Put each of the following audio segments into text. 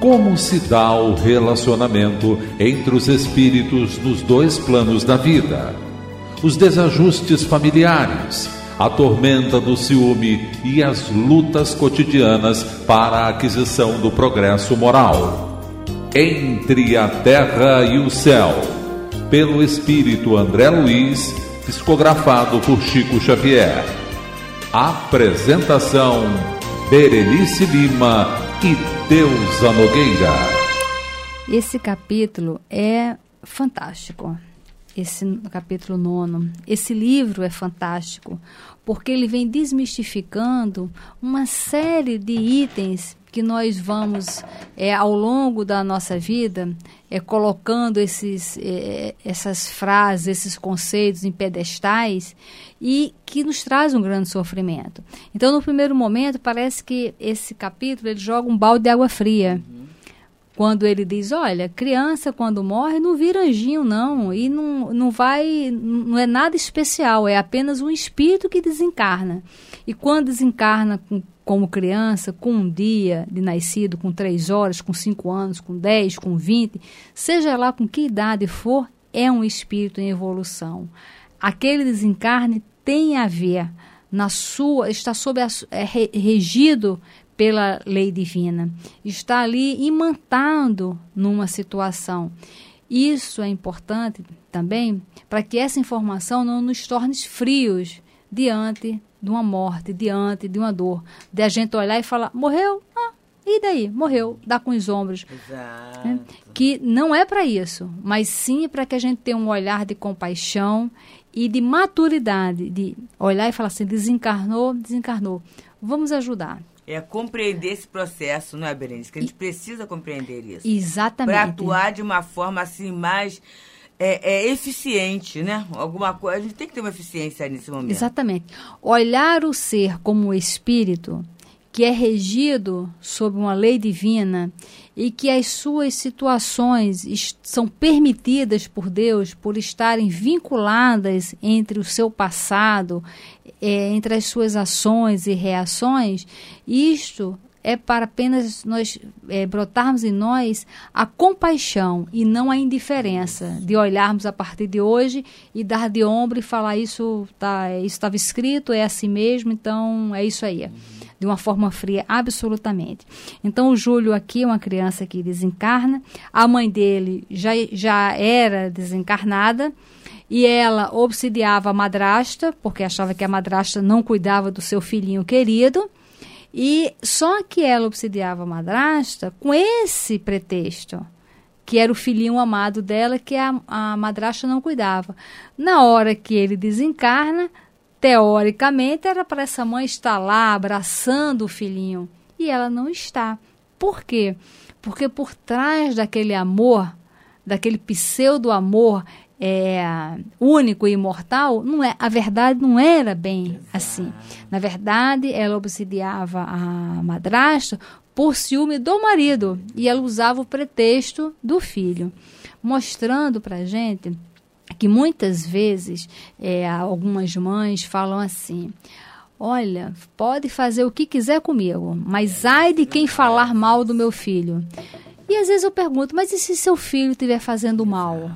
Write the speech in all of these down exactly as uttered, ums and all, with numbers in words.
Como se dá o relacionamento entre os espíritos nos dois planos da vida? Os desajustes familiares, a tormenta do ciúme e as lutas cotidianas para a aquisição do progresso moral. Entre a Terra e o Céu, pelo espírito André Luiz, psicografado por Chico Xavier. Apresentação: Berenice Lima e Deusa Nogueira. Esse capítulo é fantástico. Esse capítulo nono. Esse livro é fantástico, porque ele vem desmistificando uma série de itens que nós vamos, é, ao longo da nossa vida, é, colocando esses, é, essas frases, esses conceitos em pedestais e que nos traz um grande sofrimento. Então, no primeiro momento, parece que esse capítulo ele joga um balde de água fria. Quando ele diz, olha, criança quando morre não vira anjinho não, e não, não vai, não é nada especial, é apenas um espírito que desencarna. E quando desencarna com, como criança, com um dia de nascido, com três horas, com cinco anos, com dez, com vinte, seja lá com que idade for, é um espírito em evolução. Aquele desencarne tem a ver, na sua, está sob a, é regido pela lei divina, está ali imantado numa situação. Isso é importante também para que essa informação não nos torne frios diante de uma morte, diante de uma dor, de a gente olhar e falar, morreu? Ah, e daí? Morreu, dá com os ombros. Exato. Né? Que não é para isso, mas sim para que a gente tenha um olhar de compaixão e de maturidade, de olhar e falar assim, desencarnou, desencarnou. Vamos ajudar. É compreender esse processo, não é, Berenice? Que a gente precisa compreender isso. Exatamente. Para atuar de uma forma assim mais é, é, eficiente, né? Alguma coisa, a gente tem que ter uma eficiência nesse momento. Exatamente. Olhar o ser como um espírito que é regido sob uma lei divina e que as suas situações são permitidas por Deus por estarem vinculadas entre o seu passado, é, entre as suas ações e reações, isto é para apenas nós é, brotarmos em nós a compaixão e não a indiferença, de olharmos a partir de hoje e dar de ombro e falar isso tá, isso estava escrito, é assim mesmo, então é isso aí. De uma forma fria, absolutamente. Então, o Júlio aqui é uma criança que desencarna, a mãe dele já, já era desencarnada, e ela obsidiava a madrasta, porque achava que a madrasta não cuidava do seu filhinho querido, e só que ela obsidiava a madrasta com esse pretexto, que era o filhinho amado dela, que a, a madrasta não cuidava. Na hora que ele desencarna, teoricamente, era para essa mãe estar lá abraçando o filhinho. E ela não está. Por quê? Porque por trás daquele amor, daquele pseudo-amor é, único e imortal, não é, a verdade não era bem Exato. Assim. Na verdade, ela obsidiava a madrasta por ciúme do marido. E ela usava o pretexto do filho. Mostrando para a gente que muitas vezes é, algumas mães falam assim, olha, pode fazer o que quiser comigo, mas ai de quem falar mal do meu filho. E às vezes eu pergunto, mas e se seu filho estiver fazendo mal?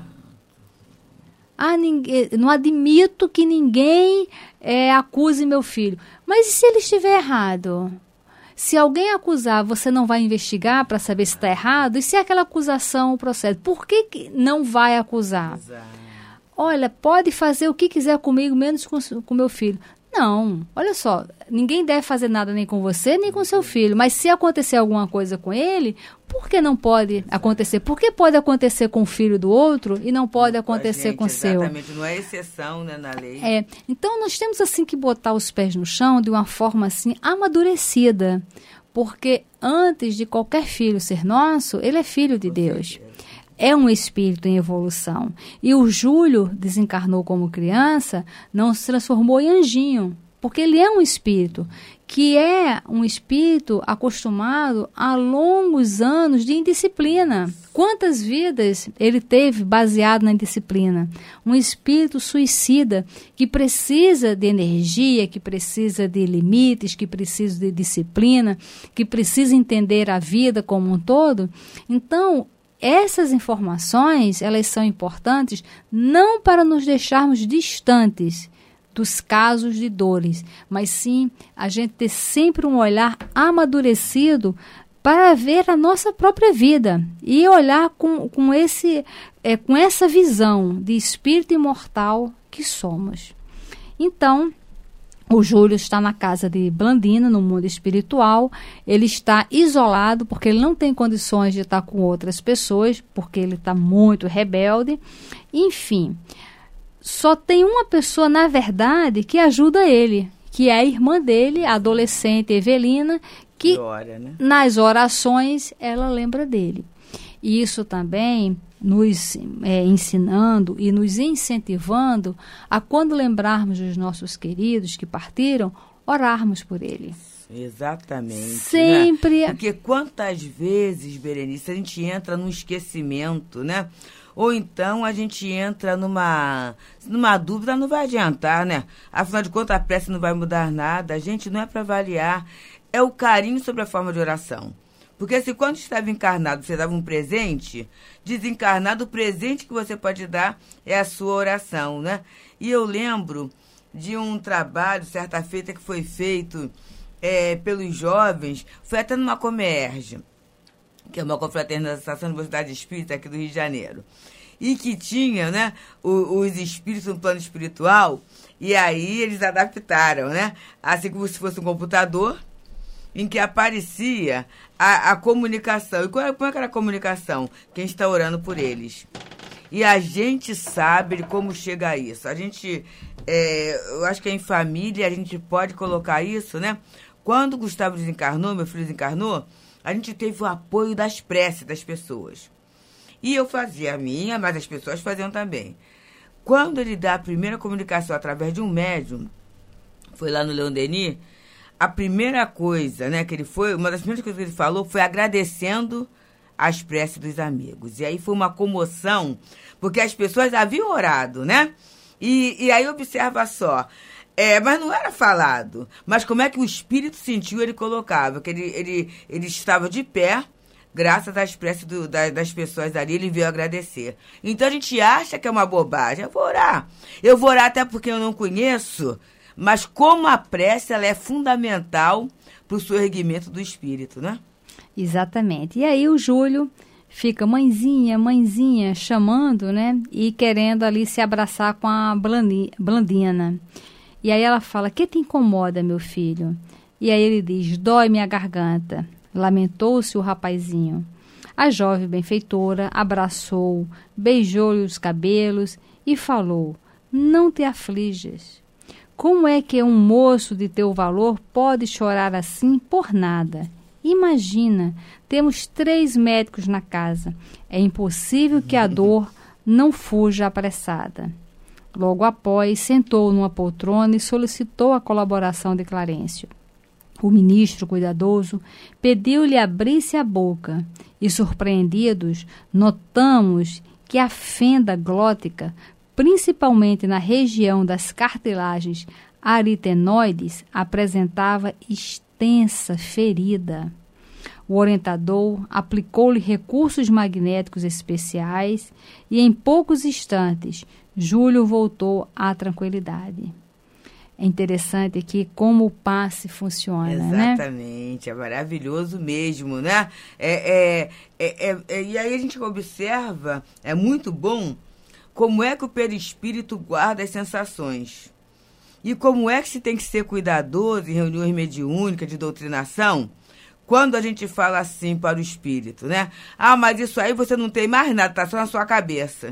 Ah, ninguém, não admito que ninguém é, acuse meu filho. Mas e se ele estiver errado? Se alguém acusar, você não vai investigar para saber se está errado? E se aquela acusação procede? Por que, que não vai acusar? Exato. Olha, pode fazer o que quiser comigo, menos com o meu filho. Não, olha só, ninguém deve fazer nada nem com você, nem com seu filho. Mas se acontecer alguma coisa com ele, por que não pode acontecer? Por que pode acontecer com o filho do outro e não pode acontecer gente, com o seu? Exatamente, não é exceção, né, na lei. É, então nós temos assim que botar os pés no chão de uma forma assim amadurecida. Porque antes de qualquer filho ser nosso, ele é filho de Deus. É um espírito em evolução. E o Júlio desencarnou como criança, não se transformou em anjinho. porque ele é um espírito, que é um espírito acostumado a longos anos de indisciplina. Quantas vidas ele teve baseado na indisciplina? Um espírito suicida que precisa de energia, que precisa de limites, que precisa de disciplina, que precisa entender a vida como um todo. Então, essas informações, elas são importantes não para nos deixarmos distantes dos casos de dores, mas sim a gente ter sempre um olhar amadurecido para ver a nossa própria vida e olhar com, com, esse, é, com essa visão de espírito imortal que somos. Então, o Júlio está na casa de Blandina, no mundo espiritual. Ele está isolado porque ele não tem condições de estar com outras pessoas, porque ele está muito rebelde. Enfim, só tem uma pessoa, na verdade, que ajuda ele, que é a irmã dele, a adolescente Evelina, que Glória, né? nas orações ela lembra dele. E isso também nos é, ensinando e nos incentivando a, quando lembrarmos dos nossos queridos que partiram, orarmos por ele. Exatamente. Sempre. Né? Porque quantas vezes, Berenice, a gente entra num esquecimento, né? Ou então a gente entra numa, numa dúvida, não vai adiantar, né? Afinal de contas, a prece não vai mudar nada. A gente não é para avaliar. É o carinho sobre a forma de oração. Porque se quando estava encarnado você dava um presente, desencarnado, o presente que você pode dar é a sua oração, né? E eu lembro de um trabalho, certa feita, que foi feito é, pelos jovens, foi até numa Comerge, que é uma confraternização da Universidade Espírita aqui do Rio de Janeiro, e que tinha, né, os, os espíritos no plano espiritual, e aí eles adaptaram, né, assim como se fosse um computador, em que aparecia a, a comunicação. E qual, como é que era a comunicação? Quem está orando por eles. E a gente sabe como chega a isso. A gente, é, eu acho que é em família, a gente pode colocar isso, né? Quando o Gustavo desencarnou, meu filho desencarnou, a gente teve o apoio das preces das pessoas. E eu fazia a minha, mas as pessoas faziam também. Quando ele dá a primeira comunicação através de um médium, foi lá no Leon Denis, a primeira coisa, né, que ele foi, uma das primeiras coisas que ele falou foi agradecendo as preces dos amigos. E aí foi uma comoção, porque as pessoas haviam orado, né? E, e aí observa só, é, mas não era falado. Mas como é que o espírito sentiu, ele colocava, que ele, ele, ele estava de pé, graças às preces do, da, das pessoas ali, ele veio agradecer. Então a gente acha que é uma bobagem. Eu vou orar. Eu vou orar até porque eu não conheço, mas como a prece, ela é fundamental para o surgimento do espírito, né? Exatamente. E aí o Júlio fica mãezinha, mãezinha, chamando, né? E querendo ali se abraçar com a Blandina. E aí ela fala, que te incomoda, meu filho? E aí ele diz, dói minha garganta. Lamentou-se o rapazinho. A jovem benfeitora abraçou, beijou-lhe os cabelos e falou, não te aflijas. Como é que um moço de teu valor pode chorar assim por nada? Imagina, temos três médicos na casa. É impossível que a dor não fuja apressada. Logo após, sentou numa poltrona e solicitou a colaboração de Clarencio. O ministro, cuidadoso, pediu-lhe abrisse a boca e, surpreendidos, notamos que a fenda glótica, principalmente na região das cartilagens aritenoides, apresentava extensa ferida. O orientador aplicou-lhe recursos magnéticos especiais e, em poucos instantes, Júlio voltou à tranquilidade. É interessante aqui como o passe funciona, né? Exatamente, é maravilhoso mesmo, né? É, é, é, é, é, e aí a gente observa, é muito bom, como é que o perispírito guarda as sensações. E como é que se tem que ser cuidadoso em reuniões mediúnicas de doutrinação, quando a gente fala assim para o espírito, né? Ah, mas isso aí você não tem mais nada, tá só na sua cabeça.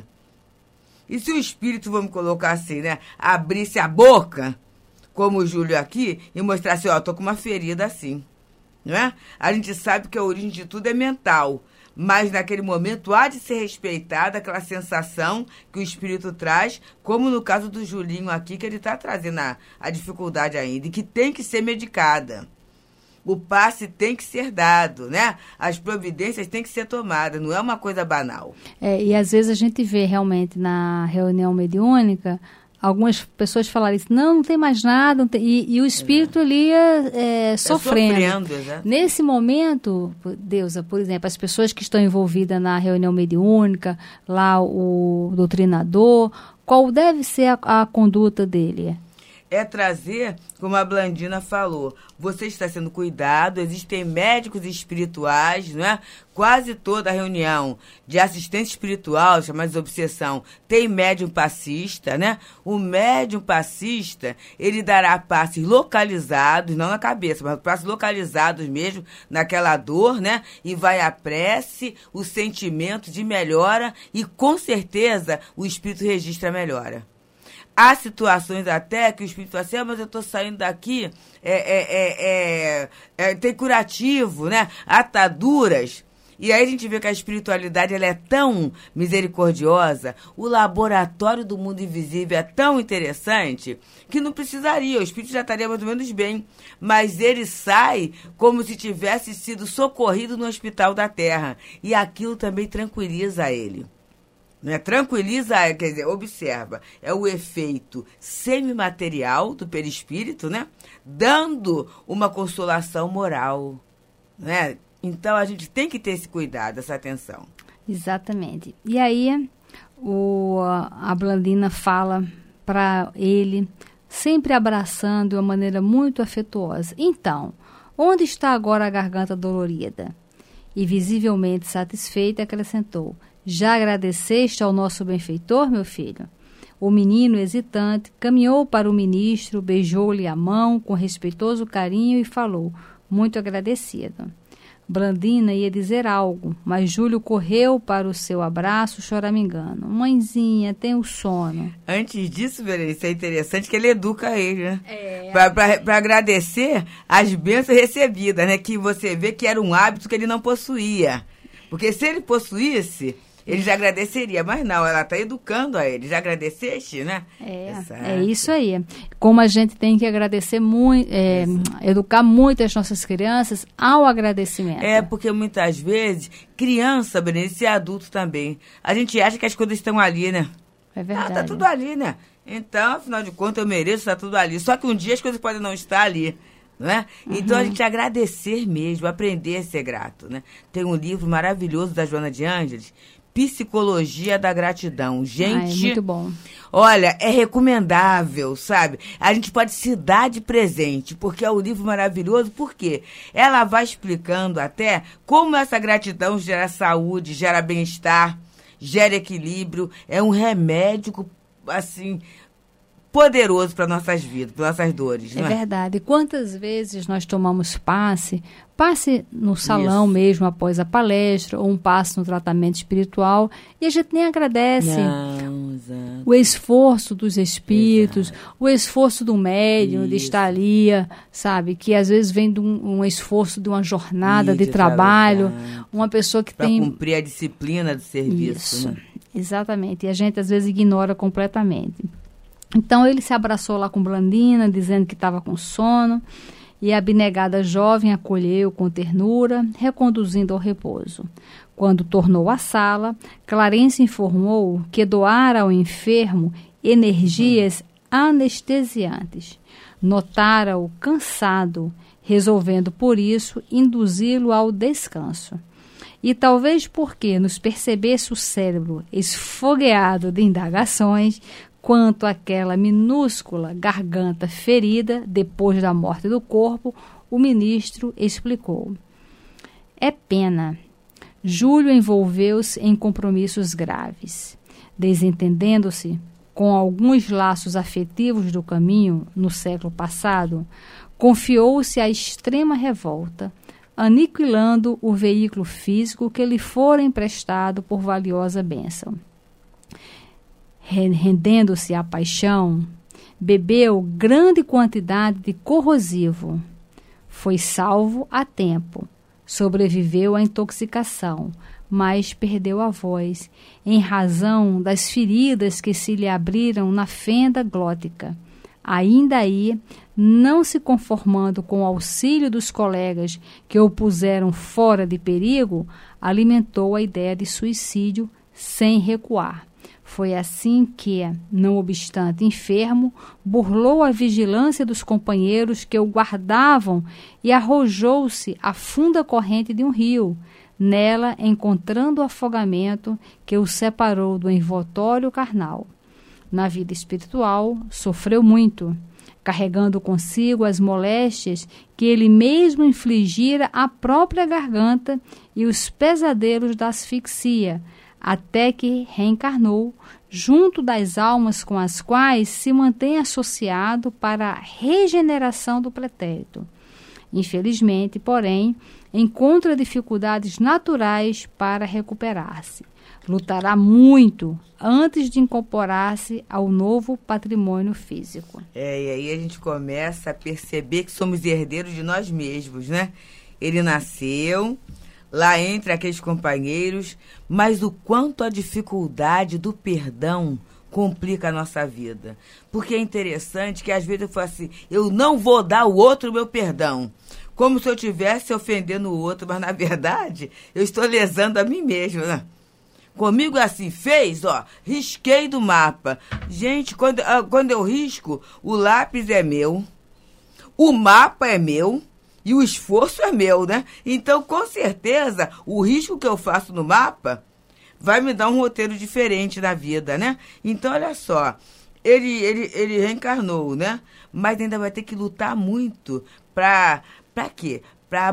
E se o espírito, vamos colocar assim, né? Abrisse a boca, como o Júlio aqui, e mostrasse, ó, tô com uma ferida assim, não é? A gente sabe que a origem de tudo é mental, mas naquele momento há de ser respeitada aquela sensação que o espírito traz, como no caso do Julinho aqui, que ele está trazendo a, a dificuldade ainda, e que tem que ser medicada. O passe tem que ser dado, né? As providências têm que ser tomadas, não é uma coisa banal. É, e às vezes a gente vê realmente na reunião mediúnica algumas pessoas falarem isso, não, não tem mais nada, não tem, e, e o espírito ali é, é, sofrendo. É sofrendo, nesse momento, Deusa, por exemplo, as pessoas que estão envolvidas na reunião mediúnica, lá o doutrinador, qual deve ser a, a conduta dele? É trazer, como a Blandina falou, você está sendo cuidado, existem médicos espirituais, não é? Quase toda a reunião de assistente espiritual, chamada de obsessão, tem médium passista, né? O médium passista, ele dará passes localizados, não na cabeça, mas passes localizados mesmo, naquela dor, né? E vai a prece, o sentimento de melhora e, com certeza, o espírito registra a melhora. Há situações até que o espírito fala assim, ah, mas eu estou saindo daqui, é, é, é, é, é, tem curativo, né? Ataduras. E aí a gente vê que a espiritualidade ela é tão misericordiosa, o laboratório do mundo invisível é tão interessante, que não precisaria, o espírito já estaria mais ou menos bem. Mas ele sai como se tivesse sido socorrido no hospital da Terra. E aquilo também tranquiliza ele. Né? Tranquiliza, quer dizer, observa, é o efeito semimaterial do perispírito, né? Dando uma consolação moral, né? Então a gente tem que ter esse cuidado, essa atenção. Exatamente. E aí o, a Blandina fala para ele, sempre abraçando de uma maneira muito afetuosa. Então, onde está agora a garganta dolorida? E visivelmente satisfeita acrescentou, já agradeceste ao nosso benfeitor, meu filho? O menino, hesitante, caminhou para o ministro, beijou-lhe a mão com respeitoso carinho e falou, muito agradecido. Blandina ia dizer algo, mas Júlio correu para o seu abraço choramingando. Mãezinha, tenho sono. Antes disso, Berenice, é interessante que ele educa ele, né? É. Para agradecer as bênçãos recebidas, né? Que você vê que era um hábito que ele não possuía. Porque se ele possuísse, ele já agradeceria, mas não, ela está educando a ele. Já agradeceste, né? É, é isso aí. Como a gente tem que agradecer muito, é, educar muito as nossas crianças ao agradecimento. É, porque muitas vezes, criança, Berenice, e adulto também, a gente acha que as coisas estão ali, né? É verdade. Ah, tá tudo ali, né? Então, afinal de contas, eu mereço, tá tudo ali. Só que um dia as coisas podem não estar ali. Não é? Uhum. Então a gente agradecer mesmo, aprender a ser grato, né? Tem um livro maravilhoso da Joana de Ângeles, Psicologia da Gratidão. Gente, Ai, muito bom. Olha, é recomendável, sabe? A gente pode se dar de presente, porque é um livro maravilhoso, porque ela vai explicando até como essa gratidão gera saúde, gera bem-estar, gera equilíbrio, é um remédio, assim, poderoso para nossas vidas, para nossas dores. É, não é verdade. Quantas vezes nós tomamos passe, passe no salão Isso. mesmo após a palestra, ou um passe no tratamento espiritual, e a gente nem agradece não, exato. o esforço dos espíritos, exato. o esforço do médium Isso. de estar ali, sabe? Que às vezes vem de um, um esforço de uma jornada Isso, de trabalho, exato. uma pessoa que pra tem... Para cumprir a disciplina do serviço. Isso, né? Exatamente. E a gente às vezes ignora completamente. Então ele se abraçou lá com Blandina, dizendo que estava com sono, e a abnegada jovem acolheu com ternura, reconduzindo ao repouso. Quando tornou à sala, Clarence informou que doara ao enfermo energias anestesiantes. Notara-o cansado, resolvendo por isso induzi-lo ao descanso. E talvez porque nos percebesse o cérebro esfogueado de indagações, quanto àquela minúscula garganta ferida depois da morte do corpo, o ministro explicou. É pena. Júlio envolveu-se em compromissos graves. Desentendendo-se com alguns laços afetivos do caminho no século passado, confiou-se à extrema revolta, aniquilando o veículo físico que lhe fora emprestado por valiosa bênção. Rendendo-se à paixão, bebeu grande quantidade de corrosivo. Foi salvo a tempo, Sobreviveu à intoxicação, mas perdeu a voz, em razão das feridas que se lhe abriram na fenda glótica. Ainda aí, não se conformando com o auxílio dos colegas que o puseram fora de perigo, alimentou a ideia de suicídio sem recuar. Foi assim que, não obstante enfermo, burlou a vigilância dos companheiros que o guardavam e arrojou-se à funda corrente de um rio, nela encontrando o afogamento que o separou do envoltório carnal. Na vida espiritual, sofreu muito, carregando consigo as moléstias que ele mesmo infligira à própria garganta e os pesadelos da asfixia, até que reencarnou junto das almas com as quais se mantém associado para a regeneração do pretérito. Infelizmente, porém, encontra dificuldades naturais para recuperar-se. Lutará muito antes de incorporar-se ao novo patrimônio físico. É, e aí a gente começa a perceber que somos herdeiros de nós mesmos, né? Ele nasceu lá entre aqueles companheiros, mas o quanto a dificuldade do perdão complica a nossa vida. Porque é interessante que às vezes eu falo assim, eu não vou dar ao outro o meu perdão. Como se eu estivesse ofendendo o outro, mas na verdade eu estou lesando a mim mesmo, né? Comigo assim, fez, ó, risquei do mapa. Gente, quando, quando eu risco, o lápis é meu, o mapa é meu e o esforço é meu, né? Então, com certeza, o risco que eu faço no mapa vai me dar um roteiro diferente na vida, né? Então, olha só, ele, ele, ele reencarnou, né? Mas ainda vai ter que lutar muito pra, pra quê? Para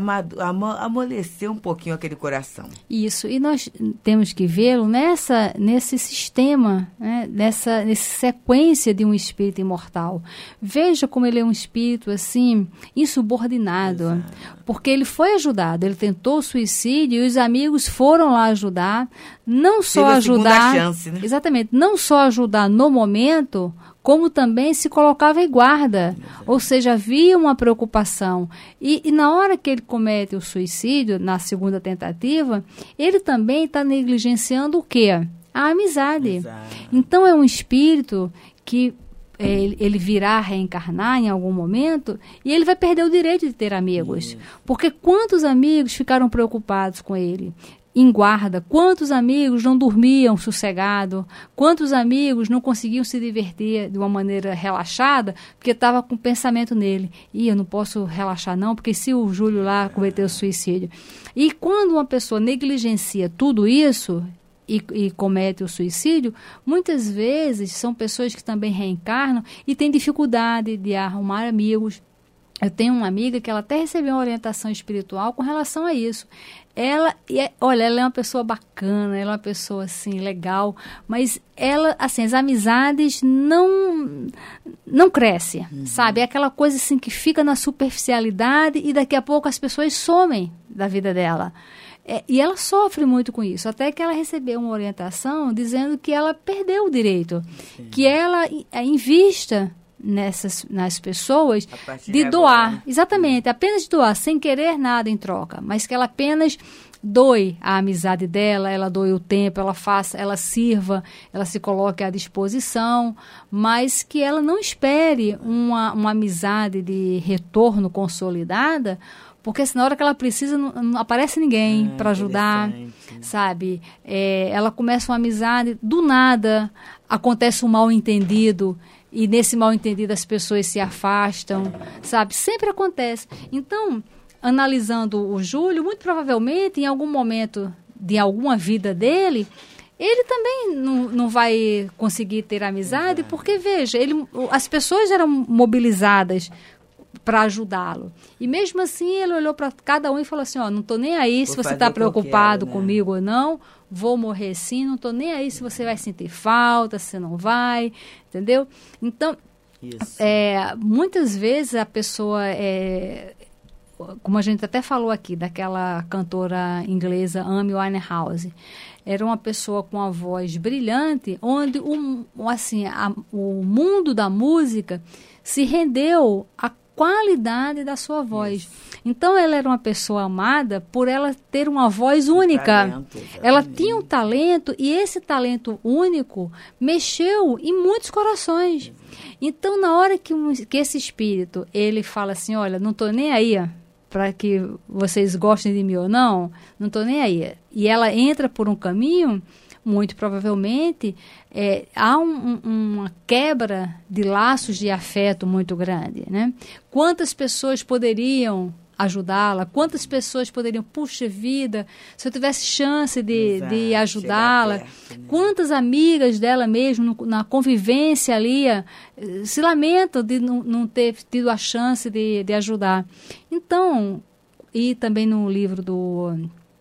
amolecer um pouquinho aquele coração. Isso, e nós temos que vê-lo nessa, nesse sistema, né? nessa, nessa sequência de um espírito imortal. Veja como ele é um espírito assim, insubordinado, exato, porque ele foi ajudado, ele tentou suicídio e os amigos foram lá ajudar, não só ajudar, chance, né? Exatamente, não só ajudar no momento, como também se colocava em guarda, exato, ou seja, havia uma preocupação. E, e na hora que ele comete o suicídio, na segunda tentativa, ele também está negligenciando o quê? A amizade. Exato. Então é um espírito que é, ele virá reencarnar em algum momento e ele vai perder o direito de ter amigos. Isso. Porque quantos amigos ficaram preocupados com ele? Em guarda, quantos amigos não dormiam sossegado, quantos amigos não conseguiam se divertir de uma maneira relaxada, porque estava com pensamento nele. E eu não posso relaxar não, porque se o Júlio lá cometeu suicídio. E quando uma pessoa negligencia tudo isso e, e comete o suicídio, muitas vezes são pessoas que também reencarnam e têm dificuldade de arrumar amigos. Eu tenho uma amiga que ela até recebeu uma orientação espiritual com relação a isso. Ela, olha, ela é uma pessoa bacana, ela é uma pessoa, assim, legal, mas ela, assim, as amizades não, não crescem, uhum, sabe? É aquela coisa, assim, que fica na superficialidade e daqui a pouco as pessoas somem da vida dela. É, e ela sofre muito com isso, até que ela recebeu uma orientação dizendo que ela perdeu o direito, sim, que ela invista nessas, nas pessoas de doar, agora, exatamente, apenas de doar, sem querer nada em troca, mas que ela apenas doe a amizade dela, ela doe o tempo, ela faça, ela sirva, ela se coloque à disposição, mas que ela não espere uma, uma amizade de retorno consolidada, porque se na hora que ela precisa não, não aparece ninguém é, para ajudar, sabe? É, ela começa uma amizade, do nada acontece um mal-entendido, e nesse mal-entendido as pessoas se afastam, sabe? Sempre acontece. Então, analisando o Júlio, muito provavelmente, em algum momento de alguma vida dele, ele também não, não vai conseguir ter amizade, porque, veja, ele, as pessoas eram mobilizadas para ajudá-lo. E mesmo assim, ele olhou para cada um e falou assim, ó, não estou nem aí se você está preocupado comigo ou não, vou morrer sim, não estou nem aí se você vai sentir falta, se não vai, entendeu? Então, é, muitas vezes a pessoa, é, como a gente até falou aqui, daquela cantora inglesa Amy Winehouse, era uma pessoa com uma voz brilhante, onde o, assim, a, o mundo da música se rendeu a qualidade da sua voz. Isso. Então, ela era uma pessoa amada por ela ter uma voz única. Talento, ela tinha um talento e esse talento único mexeu em muitos corações. Então, na hora que, um, que esse espírito, ele fala assim, olha, não estou nem aí para que vocês gostem de mim ou não, não estou nem aí. E ela entra por um caminho, muito provavelmente, é, há um, um, uma quebra de laços de afeto muito grande, né? Quantas pessoas poderiam ajudá-la? Quantas pessoas poderiam, puxa vida, se eu tivesse chance de, Exato, de ajudá-la? Perto, né? Quantas amigas dela mesmo, no, na convivência ali, se lamentam de não, não ter tido a chance de, de ajudar. Então, e também no livro do,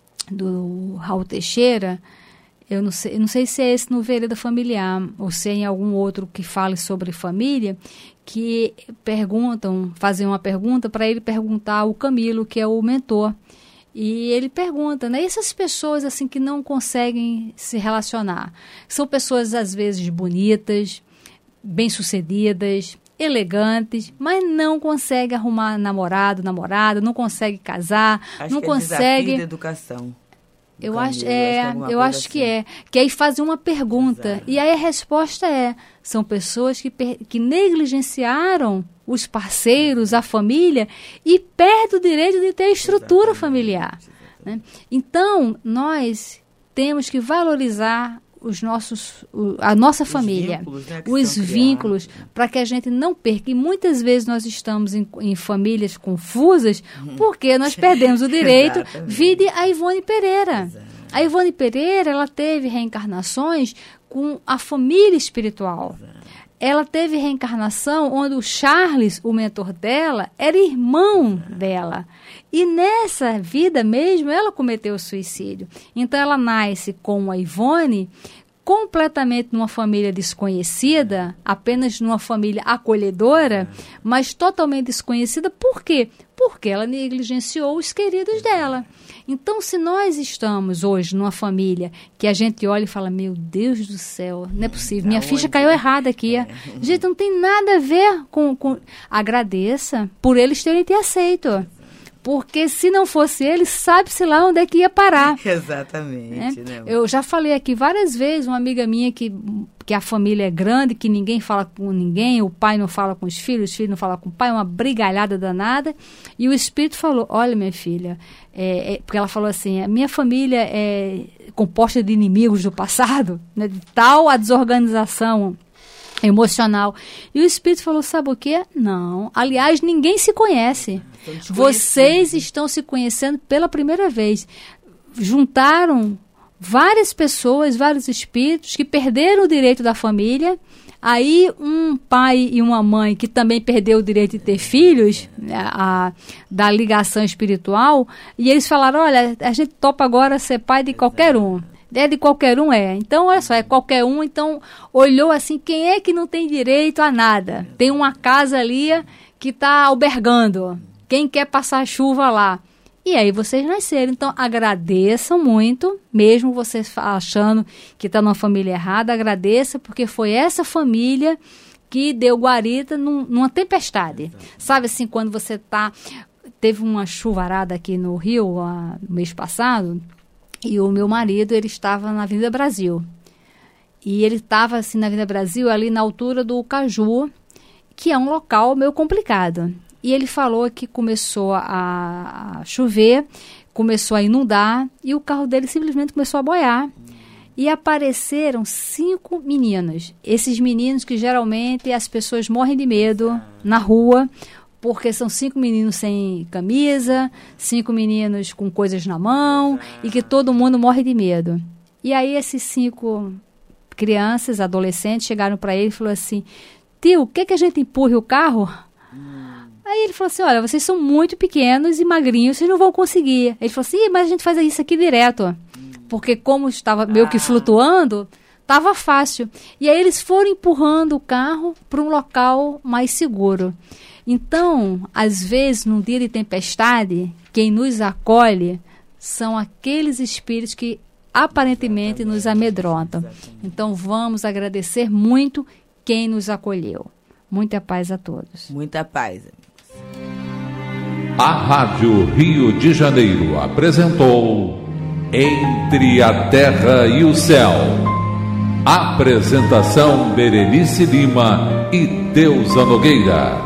do Raul Teixeira, eu não sei, eu não sei se é esse no Vereda Familiar ou se é em algum outro que fale sobre família, que perguntam, fazem uma pergunta para ele perguntar ao Camilo, que é o mentor. E ele pergunta, né, essas pessoas assim que não conseguem se relacionar, são pessoas às vezes bonitas, bem-sucedidas, elegantes, mas não conseguem arrumar namorado, namorada, não conseguem casar, acho não que é conseguem... desafio da educação. Eu Camilo, acho, é, acho que eu acho assim. que é. Que aí fazem uma pergunta. Exato. E aí a resposta é, são pessoas que, que negligenciaram os parceiros, a família, e perdem o direito de ter estrutura exatamente, familiar. Exatamente. Né? Então, nós temos que valorizar os nossos, a nossa os família, vínculos, né, os vínculos, para que a gente não perca. E muitas vezes nós estamos em, em famílias confusas porque nós perdemos o direito. Vide a Ivone Pereira. Exato. A Ivone Pereira, ela teve reencarnações com a família espiritual. Exato. Ela teve reencarnação onde o Charles, o mentor dela, era irmão Exato. dela. E nessa vida mesmo, ela cometeu suicídio. Então, ela nasce com a Ivone completamente numa família desconhecida, apenas numa família acolhedora, mas totalmente desconhecida. Por quê? Porque ela negligenciou os queridos dela. Então, se nós estamos hoje numa família que a gente olha e fala, meu Deus do céu, não é possível, minha ficha caiu errada aqui. É. Gente, não tem nada a ver com, com... Agradeça por eles terem te aceito. Porque se não fosse ele, sabe-se lá onde é que ia parar. Exatamente. Né? Né? Eu já falei aqui várias vezes, uma amiga minha que, que a família é grande, que ninguém fala com ninguém, o pai não fala com os filhos, os filhos não falam com o pai, uma brigalhada danada. E o espírito falou, olha minha filha, é, é, porque ela falou assim, a minha família é composta de inimigos do passado, né, de tal a desorganização emocional. E o espírito falou, sabe o quê? Não. Aliás, ninguém se conhece. Vocês estão se conhecendo pela primeira vez. Juntaram várias pessoas, vários espíritos que perderam o direito da família. Aí um pai e uma mãe que também perdeu o direito de ter filhos, a, a, da ligação espiritual, e eles falaram, olha, a gente topa agora ser pai de qualquer um. É de qualquer um, é. Então, olha só, é qualquer um. Então, olhou assim, quem é que não tem direito a nada? Tem uma casa ali que está albergando. Quem quer passar chuva lá? E aí vocês nasceram. Então, agradeçam muito, mesmo vocês achando que está numa família errada, agradeça, porque foi essa família que deu guarita num, numa tempestade. Sabe assim, quando você está... Teve uma chuvarada aqui no Rio, a, no mês passado... E o meu marido, ele estava na Avenida Brasil. E ele estava, assim, na Avenida Brasil, ali na altura do Caju, que é um local meio complicado. E ele falou que começou a, a chover, começou a inundar, e o carro dele simplesmente começou a boiar. E apareceram cinco meninos. Esses meninos que geralmente as pessoas morrem de medo na rua, porque são cinco meninos sem camisa, cinco meninos com coisas na mão, e que todo mundo morre de medo. E aí esses cinco crianças, adolescentes, chegaram para ele e falaram assim, tio, quer que a gente empurre o carro? Hum. Aí ele falou assim, olha, vocês são muito pequenos e magrinhos, vocês não vão conseguir. Ele falou assim, mas a gente faz isso aqui direto. Hum. Porque como estava meio que flutuando, estava fácil. E aí eles foram empurrando o carro para um local mais seguro. Então, às vezes, num dia de tempestade, quem nos acolhe são aqueles espíritos que aparentemente exatamente, nos amedrontam. Exatamente. Então, vamos agradecer muito quem nos acolheu. Muita paz a todos. Muita paz, amigos. A Rádio Rio de Janeiro apresentou Entre a Terra e o Céu. Apresentação Berenice Lima e Deusa Nogueira.